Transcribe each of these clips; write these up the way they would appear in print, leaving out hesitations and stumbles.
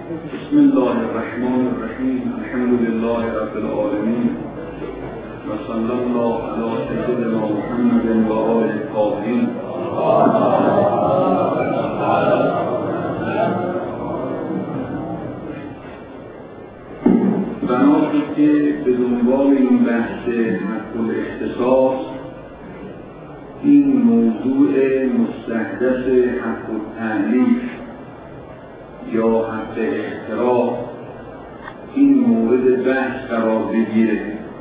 بسم الله الرحمن الرحیم. الحمد لله رب العالمین و صلی الله علی سیدنا محمد و آله الطاهرین. بنابراین که به دنبال این بحث حق الاختصاص، این موضوع مستحدث حق التألیف یا حق اختراع این مورد بحث قرار بگیره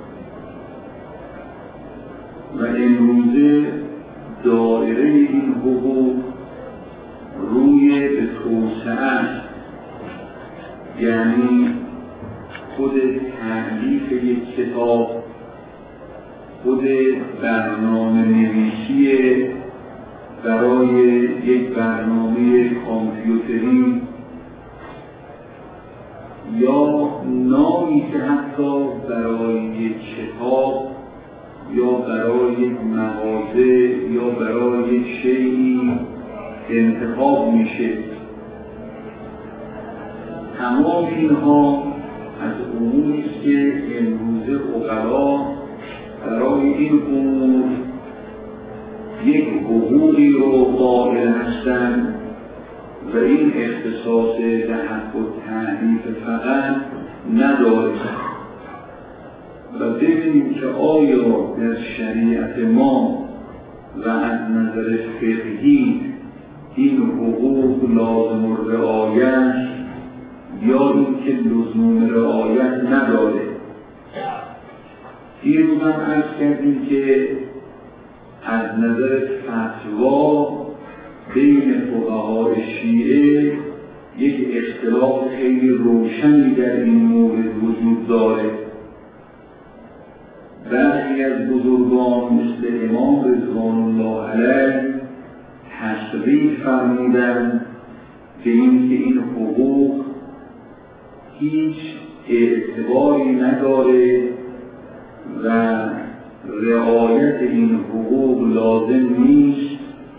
و امروزه دایره این حقوق روی به توسعه است، یعنی خود تألیف یک کتاب، خود برنامه نویسی برای یک برنامه کامپیوتری یا نامی که حتی برای یک کتاب یا برای یک مغازه یا برای یک شیئی انتخاب میشه، تمام اینها از اموری است که امروزه عقلا برای این امور یک حقوقی رو قائل هستند و این اختصاص در حق التألیف فقط ندارد. و ببینیم که آیا در شریعت ما و از نظر فقهی این حقوق لازم الرعایت یا این که لزوم رعایت نداره. دیروز هم عرض کردیم که از نظر فتوا بین فقهای شیعه یک اختلاف خیلی روشنی در این مورد وجود داره. بعضی از بزرگان مثل امام رضوان الله علیه تصریح فرمودند به اینکه این حقوق هیچ اعتباری نداره و رعایت این حقوق لازم نیست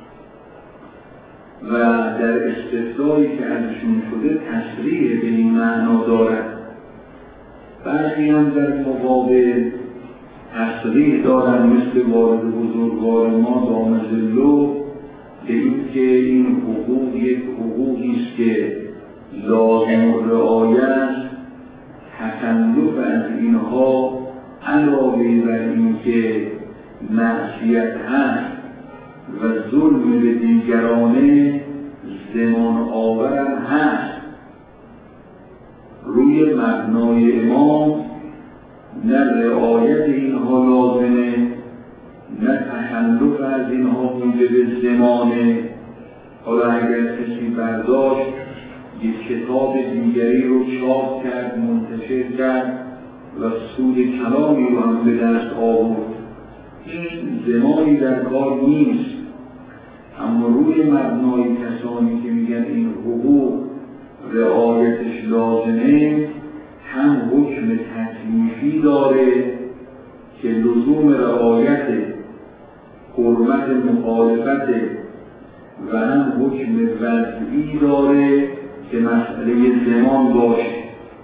و در استثنایی که ازشون شده تصریح به این معنا دارد. بعضی هم در مقابل تصریح دارند مثل والد بزرگوار ما دام ظله به اینکه این حقوق یک حقوقی است که لازم رعایت، تکلف از اینها علاوه بر اینکه معصیت هست و ظلم به دیگرانه زمان آورم هست. روی مبنای امام نه رعایت اینها لازمه، نه تکلف از اینها موجب زمانه. حالا اگر کسی برداشت یک کتاب دیگری رو چاپ کرد، منتشر کرد و سود کلامی رو هم به دست آورد، این زمانی در کار نیست. اما روی مبنای کسانی که میگن این حقوق رعایتش لازمه، هم حکم تکلیفی داره که لزوم رعایت، حرمت مخالفت، و هم حکم وضعی داره که مسئله زمان باشه.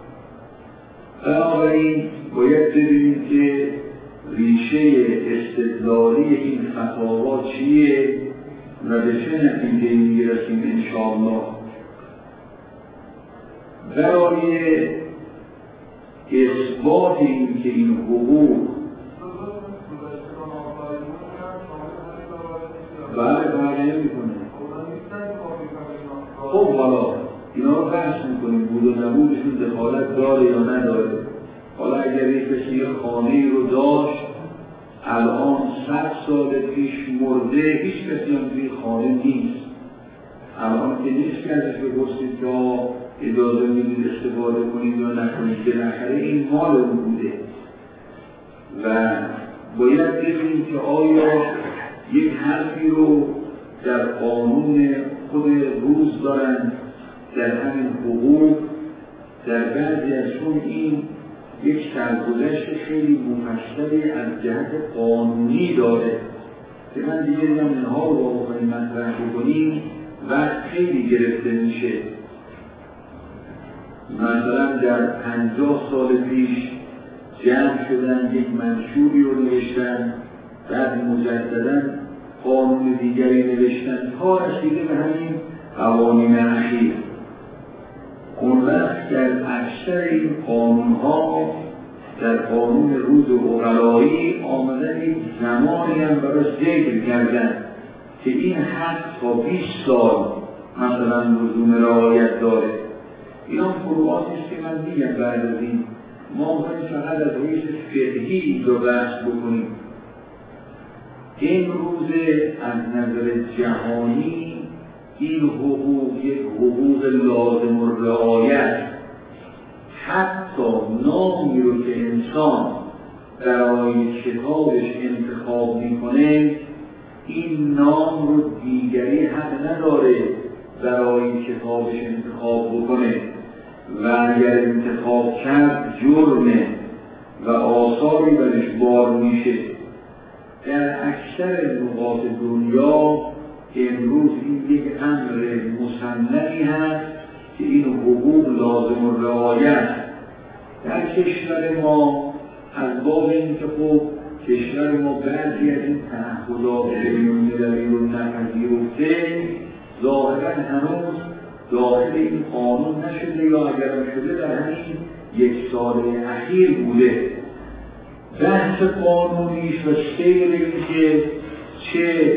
بنابراین باید ببینیم که ریشه استدلالی این فتاوا چیه و به چه نتیجه‌ای میرسیم انشاءالله. برای اثبات این که این حقوق بله نمی‌کنه. خب حالا اینا رو بحث میکنیم، بود و نبودشون دخالت داره یا نداره. حالا اگر یک کسی خانه‌ای رو داشت الان 100 سال پیش مرده، هیچ کسی هم توی خانه نیست، الان که نیست که ازش بپرسید که اجازه میدید استفاده کنید یا نکنید، که بالاخره این مال اون بوده. و باید ببینیم که آیا یک حرفی رو در قانون خود روز دارن، در همین حقوق، در بعضی از چون این یک سرگذشت خیلی مفصلی از جهت قانونی داره که من دیگه میگم اینها رو با بخواهیم مطرح بکنیم وقت خیلی گرفته میشه. مثلا در 50 سال پیش جمع شدن یک منشوری رو نوشتن، بعد مجددا قانون دیگری نوشتن تا رسیده به همین قوانین اخیر. اون وقت در اکثر این قانون‌ها در قانون روز عقلایی آمدن یک زمانی هم برای ذکر کردن که این حق تا 20 سال مثلا لزوم رعایت داره. اینا فروعاتی است که من میگم بعد از این ما باید فقط از رویش فقهی رو بحث بکنیم. این روز از نظر جهانی این حقوق یک حقوق لازم و رعایت، حتی نامی رو که انسان برای کتابش انتخاب میکنه این نام رو دیگری حق نداره برای کتابش انتخاب بکنه و اگر انتخاب کرد جرمه و آثاری برش بار میشه. در اکثر نقاط دنیا امروز این یک امر مسلمی هست که این حقوق لازم و رعایت. در کشور ما از باب این که خب کشور ما بعضی از این تعهدات بین‌المللی رو نپذیرفته، ظاهراً هنوز داخل این قانون نشده یا اگر شده در همین یک سال اخیر بوده. بحث قانونیش و سیر این که چه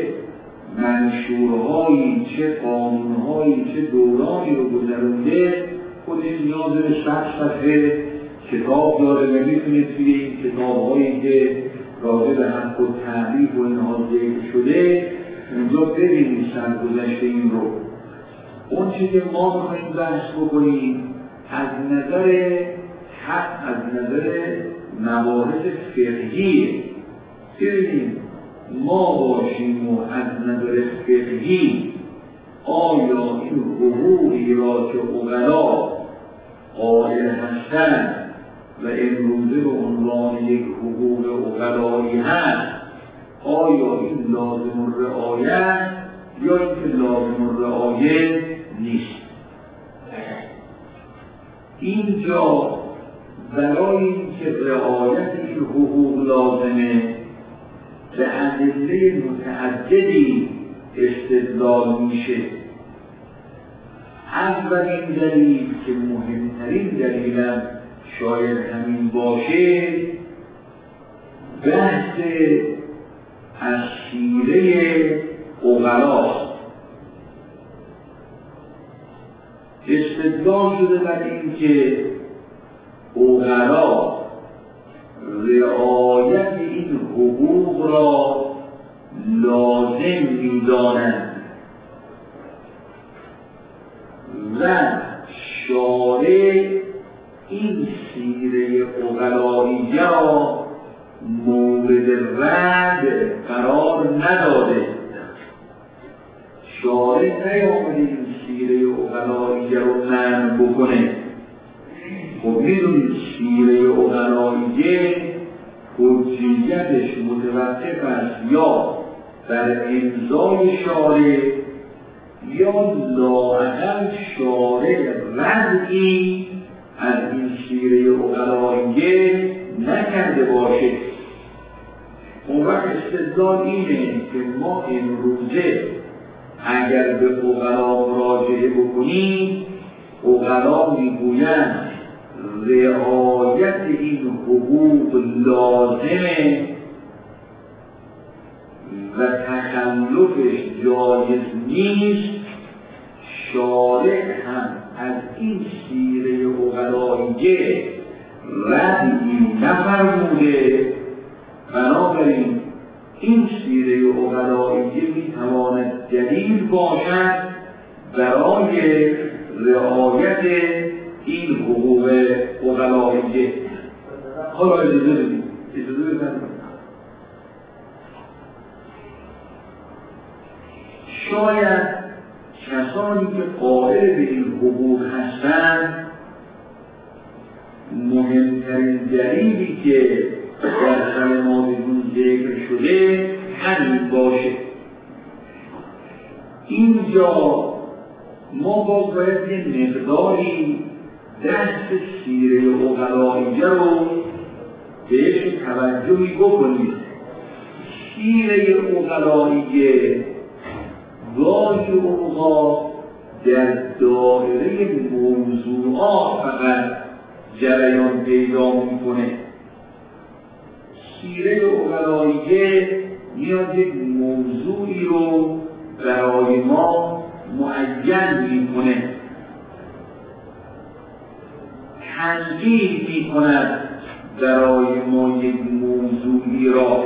منشورهایی، چه قانونهایی، چه دورانی رو گذرونده خودش نیاز به 100 صفحه کتاب داره و میتونید توی این کتاب‌هایی که راجع به حق و تعریف و اینها ذکر شده اونجا ببینید سرگذشت این رو. اون چیزی که ما میخواییم بحث بکنیم از نظر حق، از نظر مباحث فقهی ببینیم ما باشیم و از نظر فقهی آیا این حقوقی را که عقلا قائل هستند و امروزه به عنوان یک حقوق عقلایی هست آیا این لازم الرعایت یا اینکه لازم الرعایت نیست؟ اینجا برای اینکه رعایت این حقوق لازمه به ادله متعددی استدلال میشه. اولین دلیل که مهمترین دلیلم شاید همین باشه بحث از سیره عقلاست. استدلال شده بر این که عقلا رعایت این حقوق را لازم می‌دانند و شارع این سیره عقلایی را مورد رد قرار نداده. شارع نیامده این سیره عقلایی رو منع بکنه. خب میدونید سیره عقلایی حجیتش متوقف است یا بر امضای شارع یا لااقل شارع ردی از این سیره عقلایی نکرده باشه. اون وقت استدلال اینه که ما امروزه اگر به عقلا مراجعه بکنیم عقلا میگویند رعایت این حقوق لازمه و تخلفش جایز نیست. شارع هم از این سیره عقلایی ردی نفرموده. بنابراین این سیره عقلایی میتواند دلیل باشد برای رعایت این حقوق عقلایی. حالا اجازه بدید شاید کسانی که قائل به این حقوق هستند مهمترین دلیلی که در کلماتشون ذکر شده همین باشه. اینجا ما باید یه مقداری دست سیره عقلائیه رو بهش توجهی بکنید. سیره عقلائیه گاهی اوقات در دایره موضوعات فقط جریان پیدا میکنه. سیره عقلائیه میاد یک موضوعی رو برای ما معین میکنه، تنظیم میکند برای ما یک موضوعی را.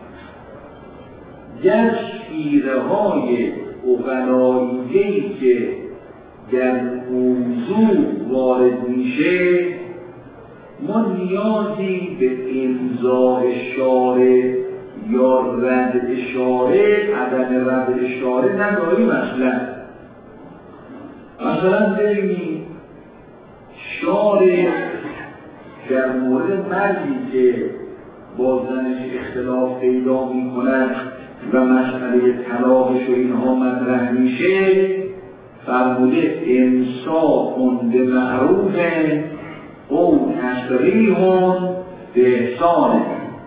در سیره های عقلائیه‌ای که در موضوع وارد میشه ما نیازی به امضاء اشاره یا رد اشاره، عدم رد اشاره نداریم. مثلا ببینید شارع در مورد مردی که با زنش اختلاف پیدا می‌کند و مسئله طلاقش و اینها مطرح میشه فرموده امساک به معروف او تسریح به احسان.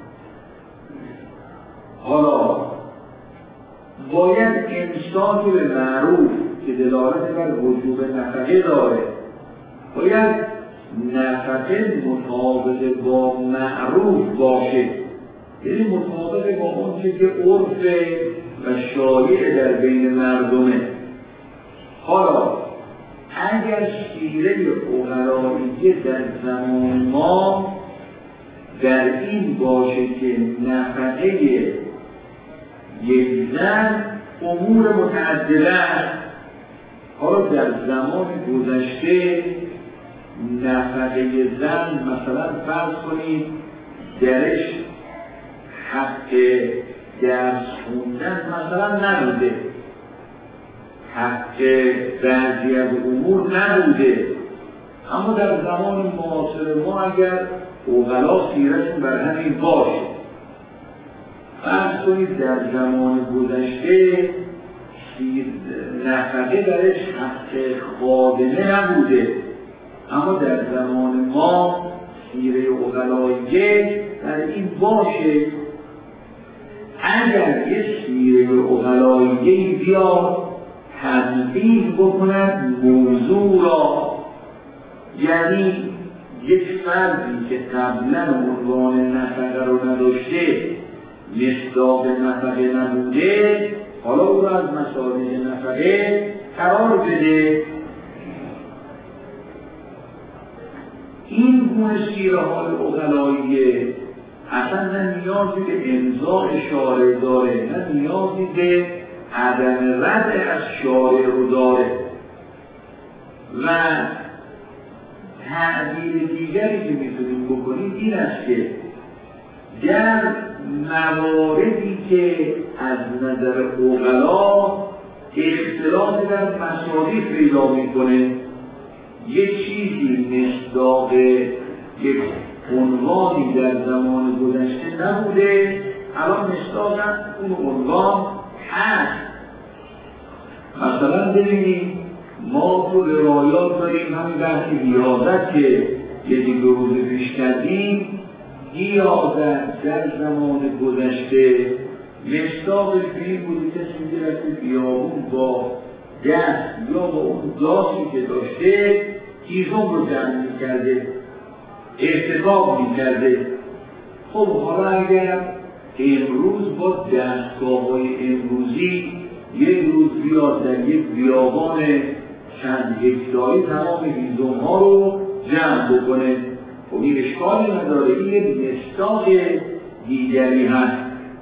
حالا باید امساک به معروف که دلالت بر وجوب نفقه داره، باید نفقه مطابق با معروف باشه، یعنی مطابق با اون چیزی که عرف و شایع در بین مردمه. حالا اگر سیره عقلائیه در زمان ما در این باشه که نفقه یک زن امور متعدده است، حالا در زمان گذشته نفقه زن مثلا فرض کنید درش حق درس خوندن مثلا نبوده، حق بعضی از امور نبوده، اما در زمان معاصر ما اگر عقلا سیرشون بر همین باشه، فرض کنید در زمان گذشته نفقه درش حق خادمه نبوده، اما در زمان ما سیره عقلائیه در این باشه. اگر یه سیره عقلائیه بیاد تنظیم بکند موضوع را، یعنی یک فردی که قبلا عنوان نفقه رو نداشته، مصداق نفقه نبوده، حالا او را از مصادیق نفقه قرار بده. این گونه سیره های عقلائیه اصلا نه نیازی به امضاء شارع داره، نه نیازی به عدم رد از شارع رو داره. و تعبیر دیگری که میتونیم بکنیم این است که در مواردی که از نظر عقلا اختلاف در مصادیق پیدا میکنه، یک چیزی مصداق یک عنوانی در زمان گذشته نبوده، الان مصداق اون عنوان هست. مثلا ببینید ما تو روایات داریم همین بحث گیاهت که یکی دو روز پیش کردیم، گیاهت در زمان گذشته مصداقش به این بوده کسی می‌رفته بیابون با دست یا با اون داسی که داشته هیزم رو جمع می‌کرده، احتساب می‌کرده. خب حالا اگر امروز با دستگاه‌های امروزی یک روز بیاد در یک بیابان چند هکتاری تمام هیزم‌ها رو جمع بکنه، خب این اشکالی نداره، این یک مصداق دیگری هست.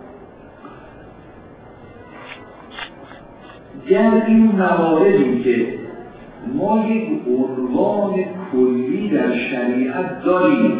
در این مواردی که ما یک عنوان کلی در شریعت داریم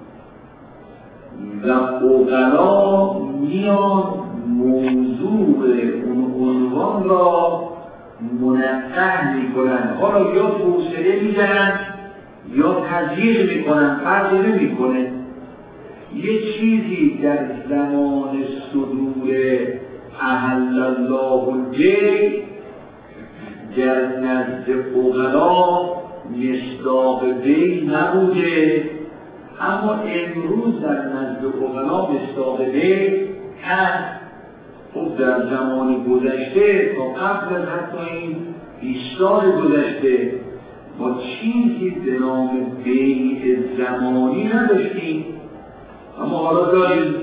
و عقلا میان موضوع اون عنوان را منقح میکنن، حالا یا توسعه میدن یا تضییق میکنن، فرقی نمیکنه. یه چیزی در زمان صدور احل الله البیع در نزد فقها مصداق وی نبوده، اما امروز در نزد عقلا مصداق وی هست. خب در زمان گذشته تا قبل از حتی این 20 سال گذشته ما چیزی به نام بیع زمانی نداشتیم، اما حالا داریم.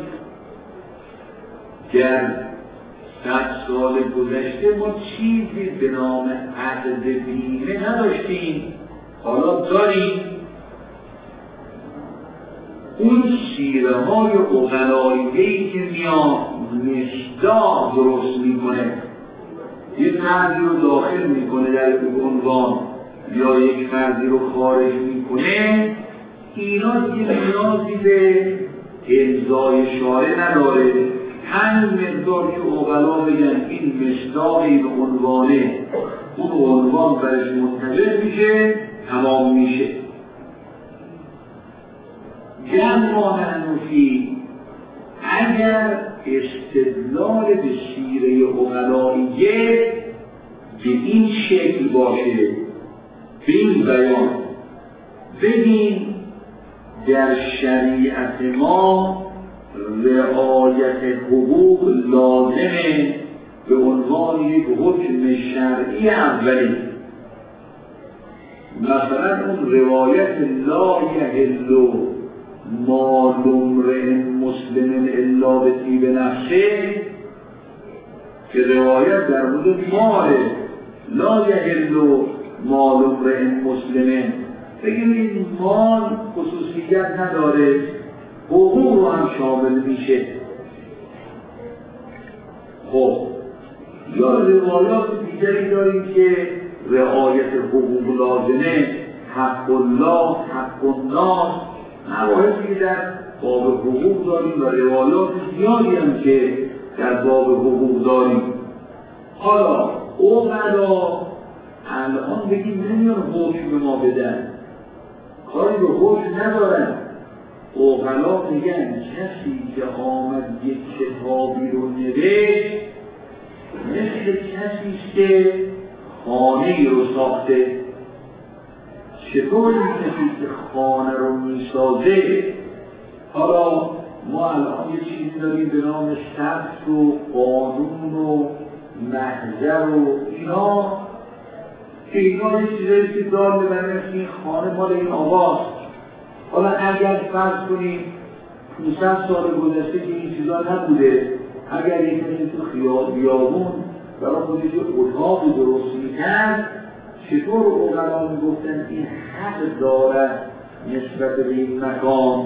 در 100 سال گذشته ما چیزی به نام عقد بیمه نداشتیم، حالا داریم. اون سیره های عقلاییه‌ای که میاد مصداق درست میکنه، یک فردی رو داخل میکنه در عنوان یا یک فردی رو خارج میکنه، اینا دیگه نیازی به امضای شارع نداره. همین مقدار که عقلا بگن این مصداق این عنوانه، اون عنوان برش منتظر میشه، تمام میشه. جمع منفی اگر استدلال به سیره عقلاییه به این شکل باشه، به این بیان بگیم در شریعت ما رعایت حقوق لازمه به عنوان یک حکم شرعی اولی. مثلا اون روایت لا یحل مال امرئ مسلم الا بطیب نفسه که روایت در مورد مال لا یحل مال امرئ مسلم، بگیم این مال خصوصیت نداره، حقوق رو هم شامل میشه. خب یا روایات دیگری داریم که رعایت حقوق لازمه، حق الله، حق الناس، مباحثی که در باب حقوق داریم و روایات زیادی هم که در باب حقوق داریم. حالا عقلا الان بگیم نمیان حکم به ما بدن، کاری به حکم ندارن. عقلا میگن کسی که آمد یک کتابی رو نوشت مثل کسیست که خانه‌ای رو ساخته. چطور این کسی که خانه رو میسازه؟ حالا ما الان یه چیزی داریم به نام سقف و قانون و محضر و اینا که اینا یه چیزایی که دار ببنیم این خانه مال این آقاست. حالا اگر فرض کنیم 500 سال گذشته که این چیزا نبوده، اگر یک کسی تو بیابون برای خودش اتاقی درست میکرد، چطور عقلا میگفتن این حق دارد نسبت به این مکان؟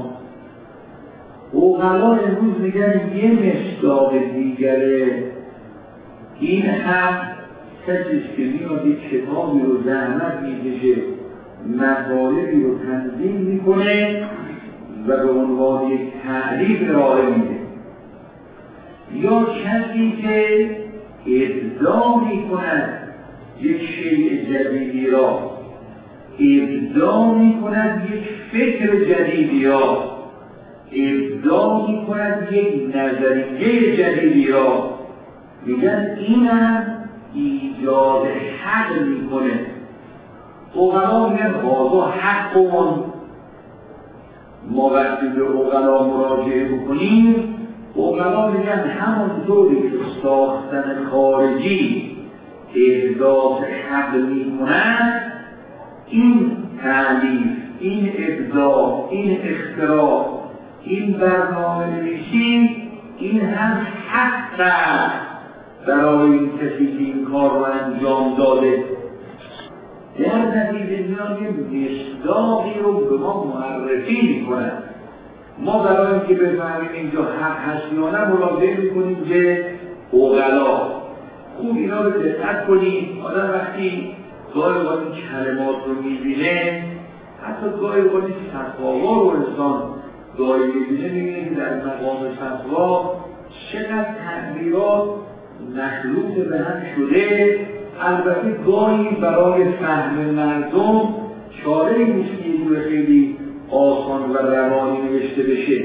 عقلا امروز میگن یه مصداق دیگره، این حق کسیست که میاد یک کتابی رو زحمت میکشه، مطالبی رو تنظیم میکنه و به عنوان یک تعریف ارائه میده. یا کسی که ابداع میکند یک شیء جدیدی را، ابداع میکند یک فکر جدیدی را، ابداع میکند یک نظریه جدیدی را، میگن اینم ایجاد حق میکنه. عقلا میگن آقا حق اون. ما وقتی به عقلا مراجعه بکنیم، عقلا میگن همونطوری که ساختن خارجی احداث حق میکنند، این تعلیف، این ابداع، این اختراع، این برنامه نویسی، این هم حق برای این کسی که این کار رو انجام داده. در نتیجه میان یه مصداقی رو به ما معرفی میکنن. ما برای اینکه بفهمیم اینجا حق هست یا نه مراجعه میکنیم به عقلا. خوب اینا رو دقت کنیم. آدم وقتی گاهی اوقات این کلمات رو میبینه، حتی گاهی اوقات این فتواها رو انسان گاهی میبینه، میبینه که در مقام فتوا چقدر تعبیرات مخلوط به هم شده. البته گاهی برای فهم مردم چاره نیست که یه جور خیلی آسان و روانی نوشته بشه.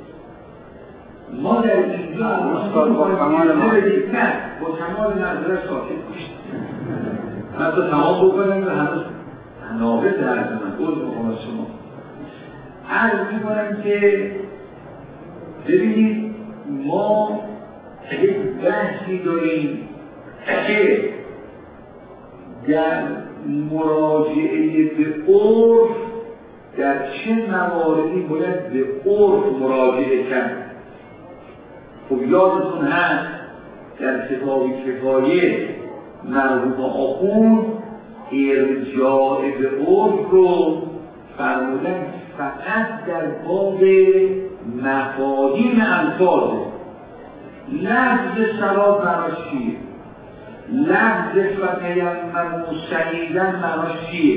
ما در اینجا با کمال معذرت ساکت باشیم، حتی تمام بکنیم و نابض عرض من بود مقام شما عرض میکنم که ببینید ما یک بحثی داریم که در مراجعه به عرف در چه مواردی باید به عرف مراجعه کرد. خب یادتون هست در کتاب کفایه مرحوم آخوند ارجاع به عرف رو فرمودن فقط در باب مفاهیم الفاظه. لفظ صلات معناش چیه؟ لفظ فتیمموا سعیدا معناش چیه؟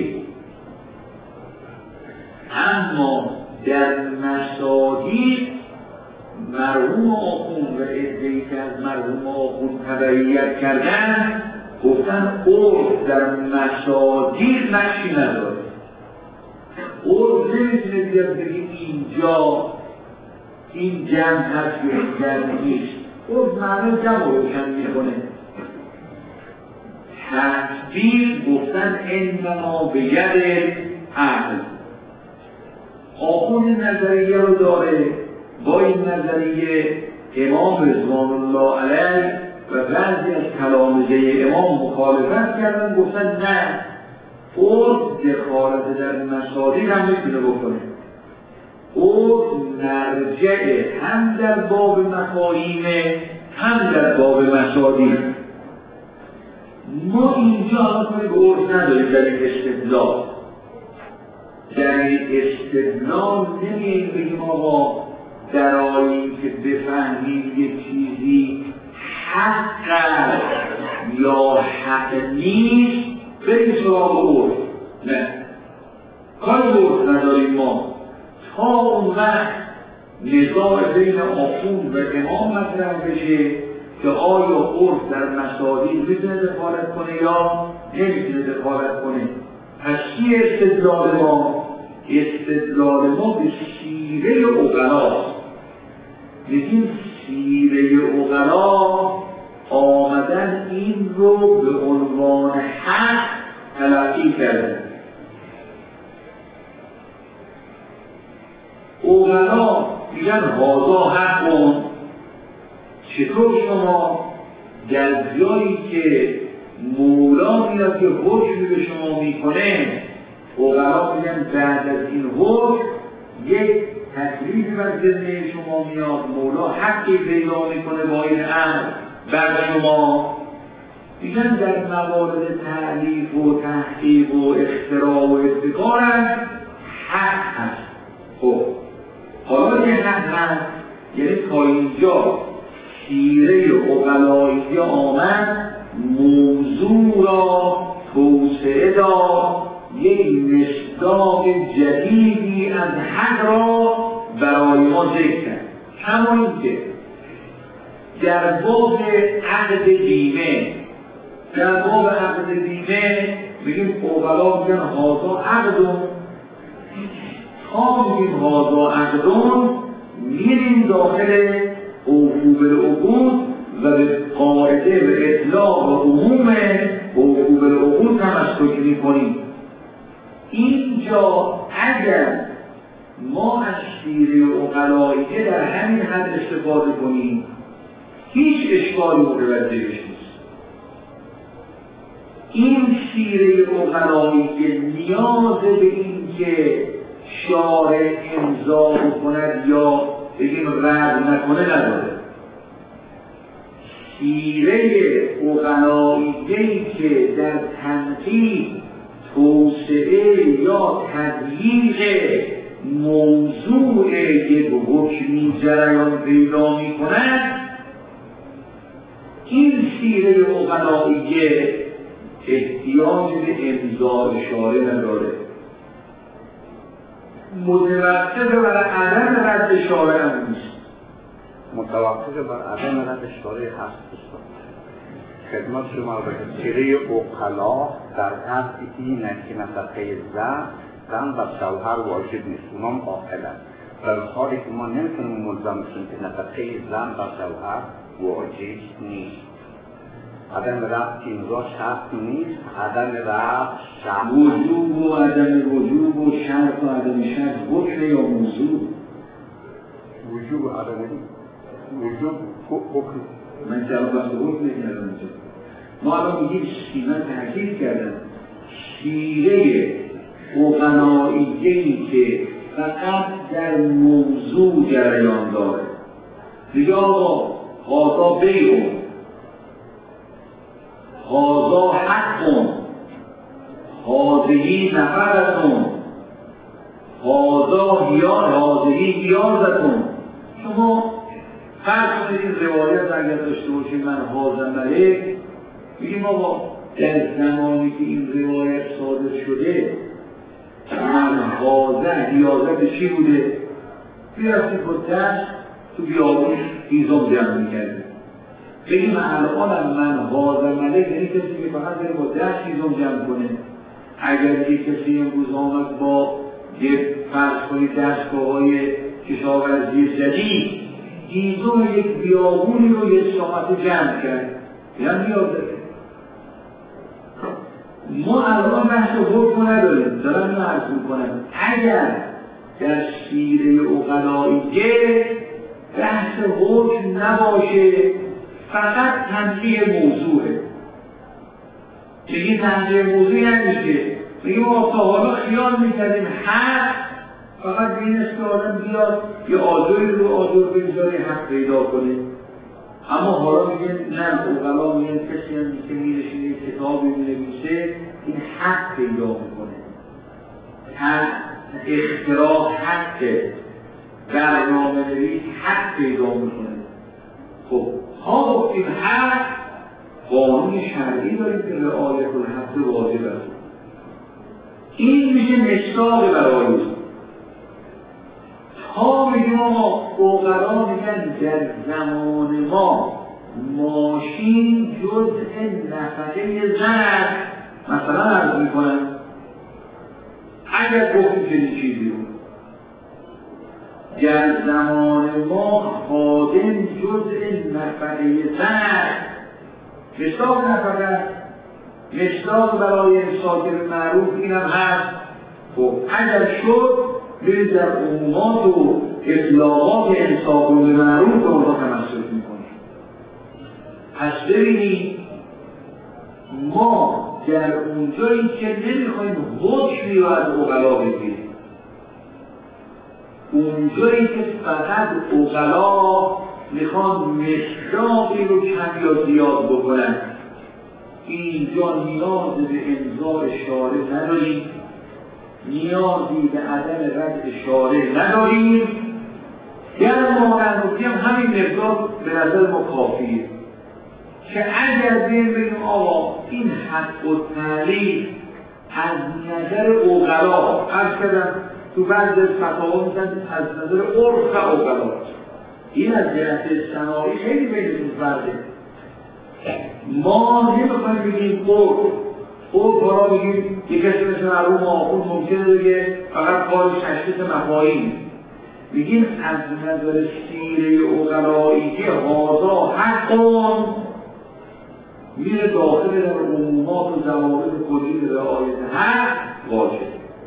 اما در مصادیق مرحوم آخوند و عده‌ای که از مرحوم آخوند تبعیت کردن گفتن عرف در مصادیق نقشی نداره. عرف نمیتونه بیاد بگیم اینجا این جمع هست یا این جمع نیست. عرف معنی جمع روشن میکنه. تطبیق گفتن انما به ید عقل. آخوند نظریه رو داره، با این نظریه امام رضوان الله علیه و بعضی از تلامذه امام مخالفت کردن، گفتن نه عرف دخالت در مصادیق هم میتونه بکنه. عرف مرجع هم در باب مفاهیم هم در باب مصادیق. ما اینجا کاری به عرف نداریم در این استدلال. در این استدلال نمی‌ایم بگیم آقا در آیین که بفهمیم یک چیزی حق یا حق نیست بریم سراغ عرف. نه، کاری به عرف نداریم ما تا اون وقت نزاع بین آخوند و امام مطرح بشه که آیا عرف در مصادیق میتونه دخالت کنه یا نمیتونه دخالت کنه. پس چی استدلال ما؟ استدلال ما به سیره عقلاست. میگیم سیره عقلا آمدن این رو به عنوان حق تلقی کردن. عقلا میگن هذا حقون. چطور شما در جایی که مولا میاد که حکمی به شما میکنه، عقلا میگن بعد از این حکم یک تکلیفی بر ذمه شما میاد، مولا حقی پیدا میکنه با این امر بر شما. میگن در موارد تعلیف و تحقیق و اختراع و ابتکار حق هست. خب حالا که حق هست یعنی تا اینجا سیره عقلایی آمد موضوع را توسعه داد، یک مصداق جدیدی از حق را برای ما ذکر کرد. کما اینکه در باب عقد بیمه، در باب عقد بیمه میگیم عقلا میگن هذا عقدون. تا میگیم هذا عقدون میریم داخل اوفو بالعقود و به قاعده و اطلاق و عموم اوفو بالعقود تمسک میکنیم. اینجا اگر ما از سیره عقلایی که در همین حد استفاده کنیم هیچ اشکالی متوجه نیست. این سیره عقلایی که نیاز به این که شارع امضا کند یا بگیم رد نکنه نداره. سیره عقلایی که در تنقیح توسعه یا تضییق موضوع یک حکمی جریان پیدا می کند، این سیره عقلایی احتیاج به امضا اشاره نداره. متوقف بر عدم رد شارع هم نیست. متوقف بر عدم رد شارع هست. خدمت شما بگید سیره عقلا در حد اینه که نفقه زن و شوهر واجب نیست، اونام عاقلن. در حالی که ما نمیتونیم ملزم بشیم که نفقه زن و شوهر واجب نیست. عدم رفت اینجا شرط نیست، عدم رفت شرط وجوب و عدم وجوب و شرط و عدم شرط حکم یا موضوع؟ وجوب و عدم وجوب حکم. من جواب بحث حکم نکردم اینجا. ما الان میگیم من تحقیق کردم شیره فقنائیه‌ای که فقط در موضوع جریان داره. دیگه آقا هذا بیع، هذا حق، هذه نفرتون، هذا گیازتون. شما فرض کنید این روایت اگر داشته باشید من هذا ملک، میگیم آقا در زمانی که این روایت صادر شده من هذا گیازت چی بوده؟ بیرفتید با دست تو بیابون هیزم جمع میکرده. بگیم الان من هذا ملک یعنی کسی که فقط داره با دست هیزم جمع کنه. اگر یک کسی امروز آمد با یه فرض کنید دستگاه‌های کشاورزی جدید هیزم یک بیابونی رو یک ساعت جمع کرد، یعنی نیاز داره. ما الان بحث حکم نداریم، دارم اینو عرض میکنم. اگر در سیره عقلائیه بحث حکم نباشه، فقط تنبیه موضوعه. بگیم تنبیه موضوع یعنی که بگیم ما تا حالا خیال میکردیم حق فقط به این است که آدم بیاد یه آجوری رو آجور بگذاره حق پیدا کنه. اما حالا میگن نه، عقلا میگن کسی هم که میرشینه کتابی مینویسه این حق پیدا میکنه. اختراع حقه، برنامه نویس حق پیدا میکنه. خب ها گفتیم حق قانون شرعی داریم که رعایت الحق واجب است. این میشه مصداق برای ها. میگیم آقا عقلا میگن در زمان ما ماشین جزء نفقه زن مثلا عرض میکنن. اگر گفتیم چنین چیزی رو در زمان ما خادم جزء نفقه زن مصداق نفقه، مصداق برای ساکن معروف اینم هست. خب اگر شد برید در عمومات و اطلاقات انصاف معروف به اونها تمسک میکنیم. پس ببینید ما در اونجایی که نمیخوایم حکمی رو از عقلا بگیریم، اونجایی که فقط عقلا میخوان مصداقی رو کم یا زیاد بکنن، اینجا نیاز به امضاء شارع نداریم، نیازی به عدم رد شارع نداریم. در مقرنوکی هم همین مقدار به نظر ما کافیه که اگر بگیم آقا این حق و تعلیق از نظر عقلا، عرض کردم تو بعض فتاوا میگن از نظر عرف عقلا، این از جهت صناعی خیلی بینشون فرقه. ما نمیخوایم بگیم عرف را بگیم یک کسی مثل مرحوم آخوند ممکنه بگه فقط کارش تشخیص مفاهیم. میگیم از نظر سیره عقلایی که هذا حقون میره داخل در عمومات و ضوابط کلی رعایت حق واجب.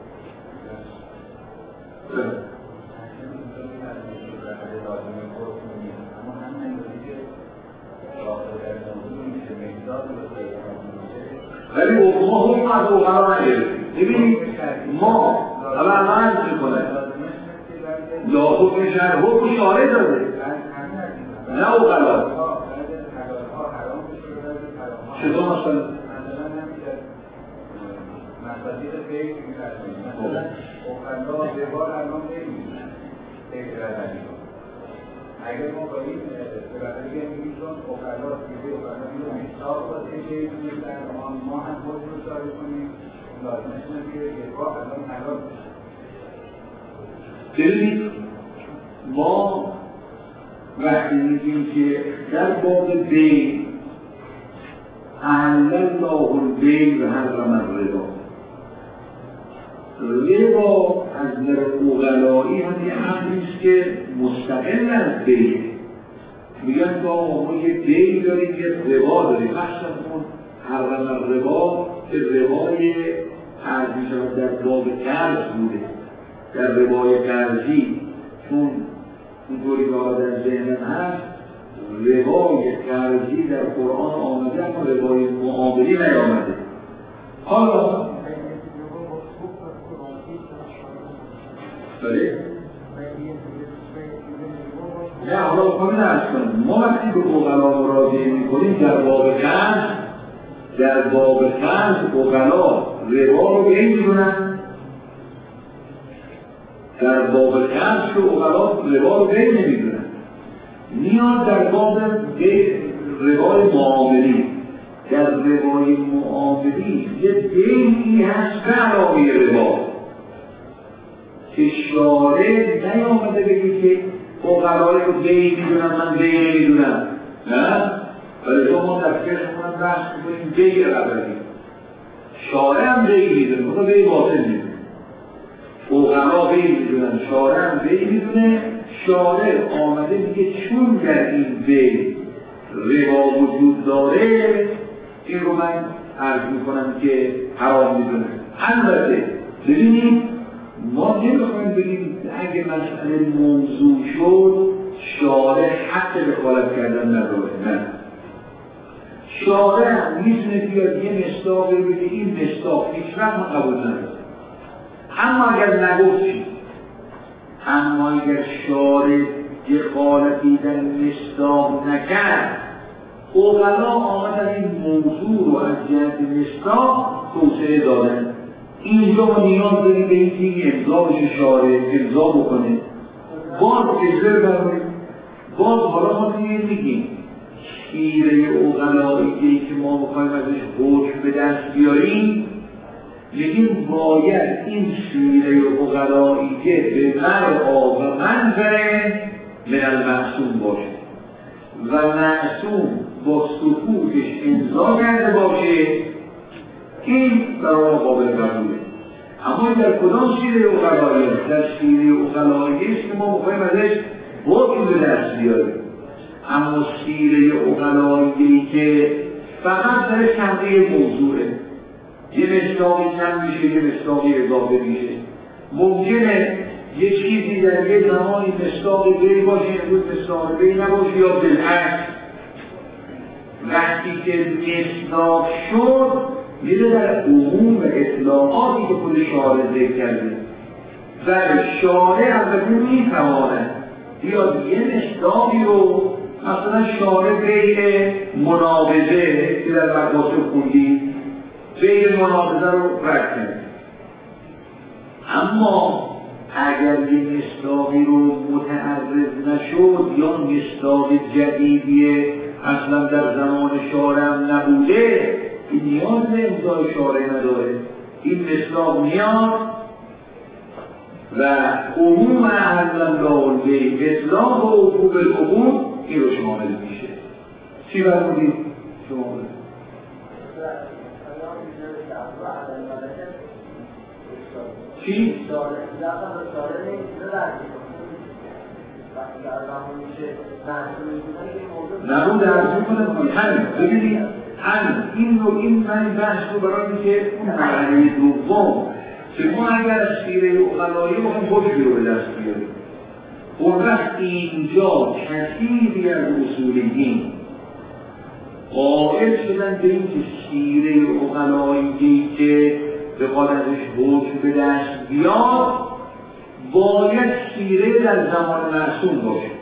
ولی ما هم از عقلا نداریم. ببینید ما اول عرض میکنه لا حکم شرع حکم شارع داده نه عقلا. چطور مثلا؟ مصادیق فکر می‌کردیم مثلا اقلا زبار الان نمی‌دونن فکر ردنی رو اگر ما با این برادری میگیم چون اقلا دیگه اقلا این رو میشتاق باشه که ما هم خود رو شاره کنیم لازمش نمیگه زبار الان حلال بشه. ببینید ما وقتی میگیم که در باب بین احل الله البیع و حرم الربا، ربا از نظر عقلایی هم یه امری است که مستقل از بیع، میگن ما یه بی داریم، یه ربا داریم. مخصوصا اون حرم ربا که ربای عرض میشود در باب قرض بوده، در ربای قرضی، چون اونطوری که آقا در ذهنم هست ربای قرضی در قرآن آمده اما ربای معاملی نیامده. حالا بله؟ نه حالا بکنی نرس کنیم. ما وقتی به اغلا مراجعه میکنیم در باب قرض اغلا ربا رو به این میدونن، در باب قرض که اغلا ربا رو به این نمیدونن، میاد در باب ربای معاملی. در ربای معاملی یه دینی هست به علاوه ربا که شارع نیامده بگی که اغلای رو دی میدونم من دی نمیدونم، نه؟ ولی ما در فقهمون بحث میکنیم دی قبلی، شارع هم دی میدونه، اونو دی باطل میدونه، اغلا دی میدونن، شارع هم دی میدونه. شارع آمده میگه چون در این دی ربا وجود داره این رو من عرض میکنم که حرام میدونه. البته ببینید ما نمیخوایم بگیم اگه مسئله موضوع شد شارع حق دخالت کردن نداره، نه. شارع هم میتونه بیاد یه مصداقی رو بگه این مصداق هیچ وقت من قبول نداره. اما اگر نگفتی، اما اگر شارع دخالتی در مصداق نکرد، اغلا آمدن این موضوع رو از جهت مصداق توسعه دادن. اینجا ما نیاز داریم به این که امضا بشه، شارع امضا بکنه، باز اجبار برمونیم. باز حالا ما میگیم شیره اغلایی که ما بخوایم ازش حکم به دست بیاریم، میگیم باید این شیره اغلایی به مرعا و منظره من المعصوم باشه و معصوم با سکوتش امضا کرده باشه، این برای قابل قبوله. اما در کدام شیره اغلایی است؟ در شیره اغلایی است که ما بخوایم ازش حکم به دست بیاریم. اما شیره اغلایی که فقط در چنده موضوعه، یه مصداقی کم میشه، یه مصداقی اضافه میشه. ممکنه یه چیزی در یه زمانی مصداقی بی باشه، امروز مصداقی بی نباشه، یا بالعکس. وقتی که مصداق شد میره در عموم و اطلاعاتی که خود شارع ذکر کرده و شارع البته میتواند بیاد یه مصداقی رو مثلا شارع بین مناقضه که در مقاصد خوندید بین مناقضه رو رد کنه. اما اگر یه مصداقی رو متعرض نشد یا مصداق جدیدیه اصلا در زمان شارع نبوده، این نیاز به امضای شارع نداره. این مصداق میاد و عموم اهل لاولوی اطلاق و عقوب العقوب این رو شامل میشه. چی برمودید؟ شامل چی؟ نبود درست میکنم همین ببینید این من بحث رو برای اینکه اون مرحله دوم که ما اگر شیره اغلایی بخوایم حکمی رو به دست بیاریم، اون وقت اینجا کثیری از اصولیین قائل شدن به این که شیره اغلایی که به قادرش حکم به دست بیاد باید شیره در زمان معصوم باشه.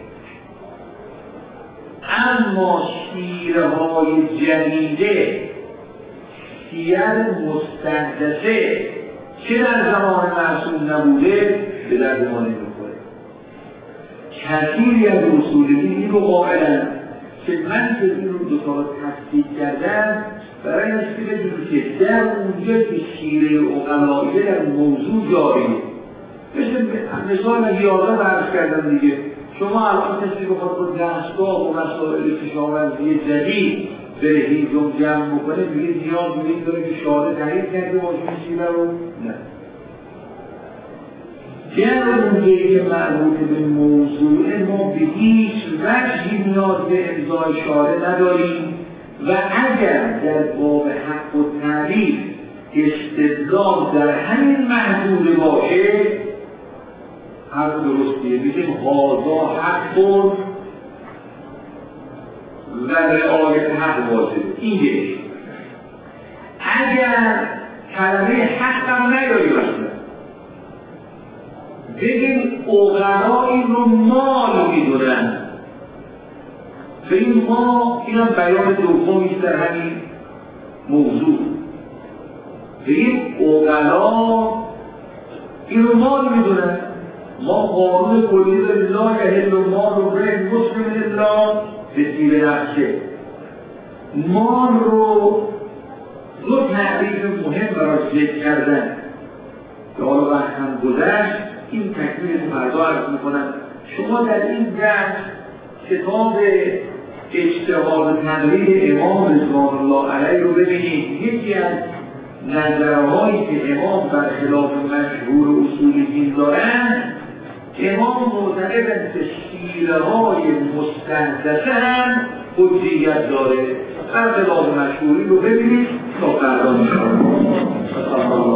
اما شیره های جدیده، سیر مستحدثه که در زمان معصوم نبوده به درد ما نمیخوره. کثیری از اصولیین این رو قائلن که من که این رو دو تا تصدیق کردم برای نسبی بدونی که در اونجا که شیره اغلایی در موضوع جاریه. مثال یاده برش کردم دیگه. شما الان کسی بخواد با دستگاه و مسائل کشاورزی جدید بره هیزم جمع بکنه میگه نیاز میگه داره که شارع تحریم کرده باشه این شیره رو؟ نه. در اونجایی که مربوط به موضوع ما به هیچ وجهی نیاز به امضای شارع نداریم و اگر در باب حق و تعریف استدلال در همین محدوده باشه حرف درستیه، بگیم هازا حق و رعایت حق واجب. این یک. اگر کلمه حق هم نیاری باشه بگیم اغلا این رو مال میدونن، به این ما این هم بیان دومیست در همین موضوع. بگیم اغلا این رو مال میدونن. ما قانون کلی داریم لا یحل مال امرئ مسلم الا بطیب نفسه. مال رو دو تعریف مهم برای ذکر کردن که حالا وقت هم گذشت، این تکمیل فردا عرض میکنم. شما در این درس کتاب اجتهاد تقریر امام رضوان الله علیه رو ببینید. یکی از نظرهایی که امام برخلاف مشهور اصول دین دارن، امام معتقدند که سیره‌های مستحدثه هم حجیت داره. برخلاف مشهوری رو ببینید تا فردا می‌کنم.